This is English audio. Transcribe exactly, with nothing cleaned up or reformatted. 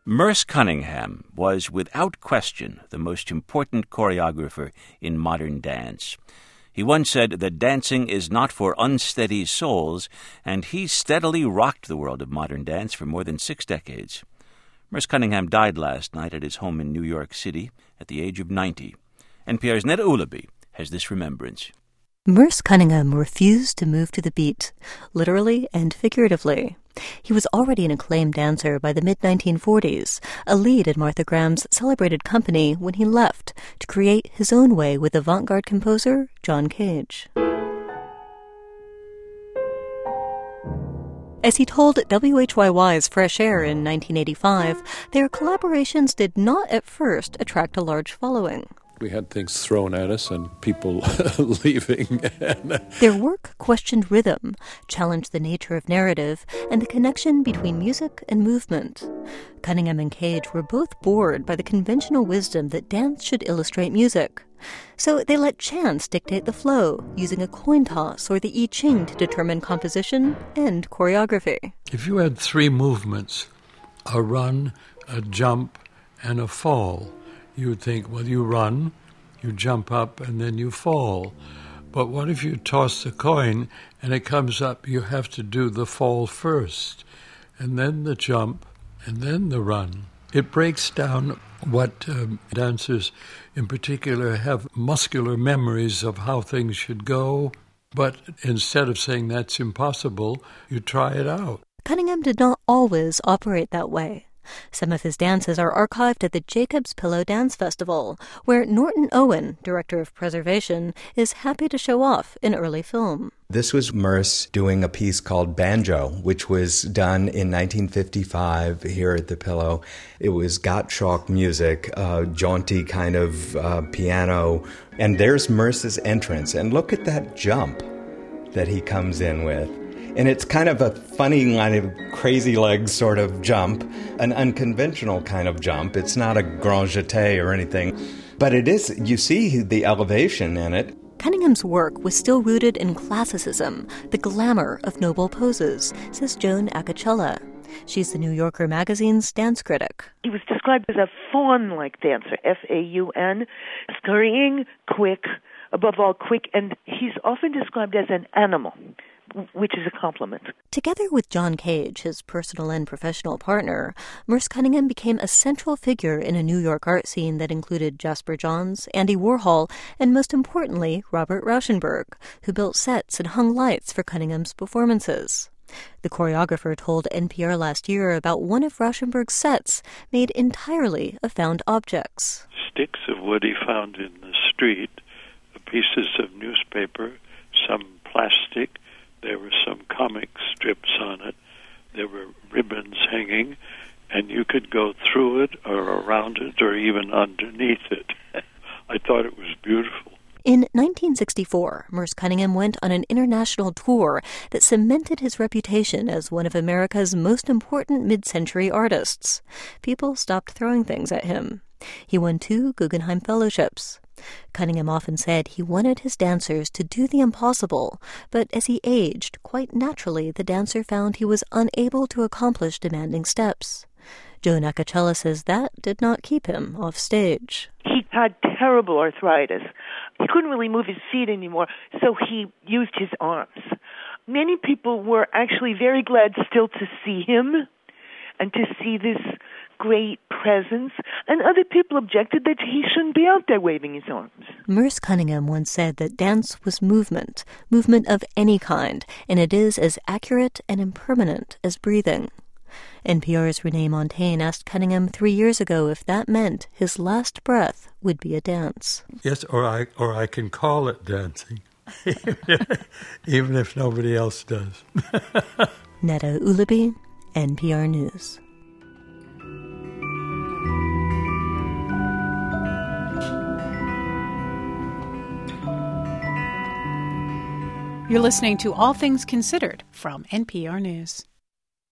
Merce Cunningham was, without question, the most important choreographer in modern dance. He once said that dancing is not for unsteady souls, and he steadily rocked the world of modern dance for more than six decades. Merce Cunningham died last night at his home in New York City at the age of ninety. N P R's Neda Ulaby has this remembrance. Merce Cunningham refused to move to the beat, literally and figuratively. He was already an acclaimed dancer by the mid nineteen forties, a lead in Martha Graham's celebrated company when he left to create his own way with avant-garde composer John Cage. As he told W H Y Y's Fresh Air in nineteen eighty-five, their collaborations did not at first attract a large following. We had things thrown at us and people leaving. Their work questioned rhythm, challenged the nature of narrative, and the connection between music and movement. Cunningham and Cage were both bored by the conventional wisdom that dance should illustrate music. So they let chance dictate the flow, using a coin toss or the I Ching to determine composition and choreography. If you had three movements, a run, a jump, and a fall, you would think, well, you run, you jump up, and then you fall. But what if you toss the coin and it comes up? You have to do the fall first, and then the jump, and then the run. It breaks down what um, dancers in particular have muscular memories of how things should go. But instead of saying that's impossible, you try it out. Cunningham did not always operate that way. Some of his dances are archived at the Jacob's Pillow Dance Festival, where Norton Owen, director of preservation, is happy to show off an early film. This was Merce doing a piece called Banjo, which was done in nineteen fifty-five here at the Pillow. It was Gottschalk music, uh, jaunty kind of uh, piano, and there's Merce's entrance. And look at that jump that he comes in with. And it's kind of a funny kind of crazy legs sort of jump, an unconventional kind of jump. It's not a grand jeté or anything, but it is, you see the elevation in it. Cunningham's work was still rooted in classicism, the glamour of noble poses, says Joan Acocella. She's the New Yorker magazine's dance critic. He was described as a faun-like dancer, F A U N, scurrying, quick, above all quick, and he's often described as an animal, which is a compliment. Together with John Cage, his personal and professional partner, Merce Cunningham became a central figure in a New York art scene that included Jasper Johns, Andy Warhol, and most importantly, Robert Rauschenberg, who built sets and hung lights for Cunningham's performances. The choreographer told N P R last year about one of Rauschenberg's sets made entirely of found objects. Sticks of wood he found in the street, pieces of newspaper, some plastic. There were some comic strips on it. There were ribbons hanging, and you could go through it or around it or even underneath it. I thought it was beautiful. In nineteen sixty-four, Merce Cunningham went on an international tour that cemented his reputation as one of America's most important mid-century artists. People stopped throwing things at him. He won two Guggenheim Fellowships. Cunningham often said he wanted his dancers to do the impossible, but as he aged, quite naturally the dancer found he was unable to accomplish demanding steps. Joan Acocella says that did not keep him off stage. He had terrible arthritis. He couldn't really move his feet anymore, so he used his arms. Many people were actually very glad still to see him and to see this great presence, and other people objected that he shouldn't be out there waving his arms. Merce Cunningham once said that dance was movement, movement of any kind, and it is as accurate and impermanent as breathing. N P R's Renee Montagne asked Cunningham three years ago if that meant his last breath would be a dance. Yes, or I or I can call it dancing, even if nobody else does. Neda Ulaby, N P R News. You're listening to All Things Considered from N P R News.